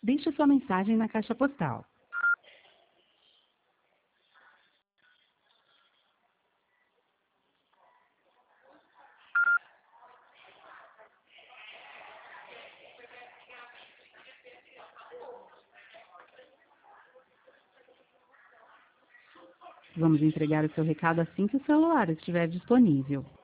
Deixe sua mensagem na caixa postal. Vamos entregar o seu recado assim que o celular estiver disponível.